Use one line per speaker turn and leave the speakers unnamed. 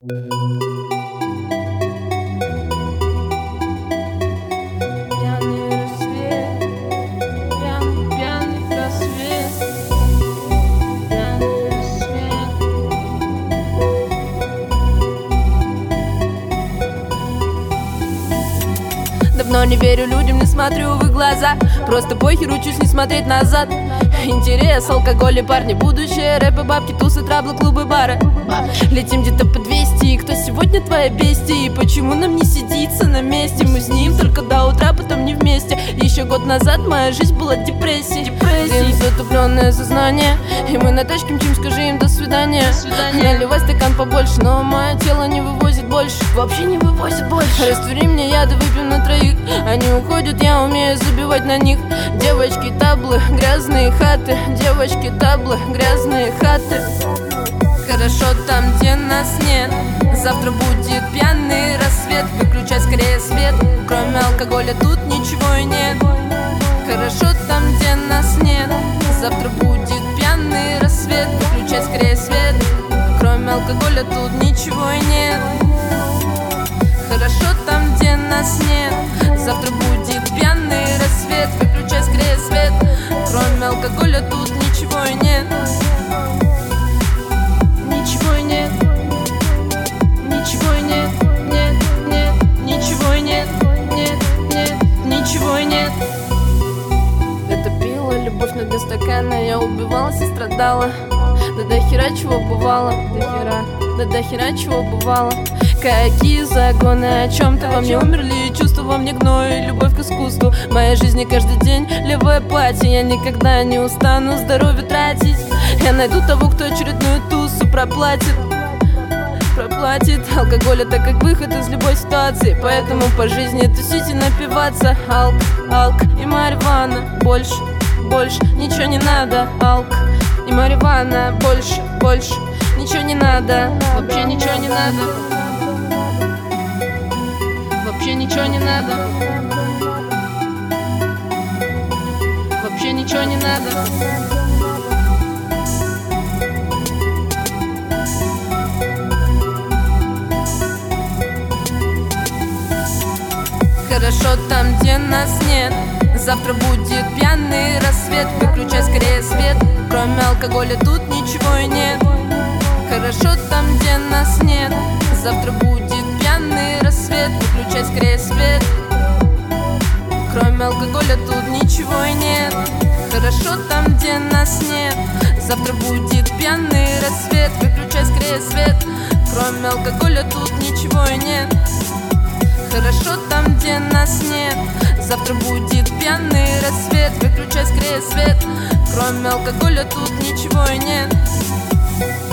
Пьяный рассвет, пьяный рассвет, пьяный рассвет. Давно не верю людям, не смотрю в их глаза. Просто похер, учусь не смотреть назад. Интерес, алкоголь и парни, будущее, рэпы, бабки, тусы, траблы, клубы, бары. Летим где-то по 200, и кто сегодня твоя бестия? И почему нам не сидится на месте? Мы с ним только до утра, потом не вместе. Еще год назад моя жизнь была депрессией. Затупленное сознание, и мы на тачке мчим, скажи им до свидания. Наливай стакан побольше, но мое тело не вывозит больше. Вообще не вывозит больше. Раствори мне яды, выпьем на троих. Они уходят, я умею забивать на них. Девочки, таблы, грязные хаты. Девочки, таблы, грязные хаты. Хорошо там, где нас нет. Завтра будет пьяный рассвет. Выключай скорее свет. Кроме алкоголя тут ничего и нет. Хорошо там, где нас нет. Завтра будет пьяный рассвет. Выключай скорее свет. Кроме алкоголя тут ничего и нет. Хорошо там, где нас нет. Завтра будет пьяный рассвет. Выключай скорее свет. Кроме алкоголя тут ничего и нет. Ничего и нет. Ничего и нет. Нет, нет. Ничего и нет. Нет, нет. Ничего и нет. Это пила любовь на 2 стакана. Я убивалась и страдала. Да до хера чего бывало. Да хера чего бывало. Какие загоны, о чем-то во мне умерли. Чувства во мне гной, любовь к искусству. В моей жизни каждый день левое платье. Я никогда не устану здоровье тратить. Я найду того, кто очередную тусу проплатит. Алкоголь это как выход из любой ситуации. Поэтому по жизни тусить и напиваться. Алк и марихуана. Больше ничего не надо. Алк и марихуана. Больше ничего не надо. Вообще ничего не надо. Вообще ничего не надо. Вообще ничего не надо. Хорошо там, где нас нет. Завтра будет пьяный рассвет. Выключай скорее свет. Кроме алкоголя тут ничего и нет. Хорошо там, где нас нет. Завтра будет пьяный рассвет. Выключай скорее свет. Кроме алкоголя тут ничего и нет. Хорошо там, где нас нет. Завтра будет пьяный рассвет. Выключай скорее свет. Кроме алкоголя тут ничего и нет. Хорошо там, где нас нет. Завтра будет пьяный рассвет. Выключай скорее свет. Кроме алкоголя тут ничего и нет.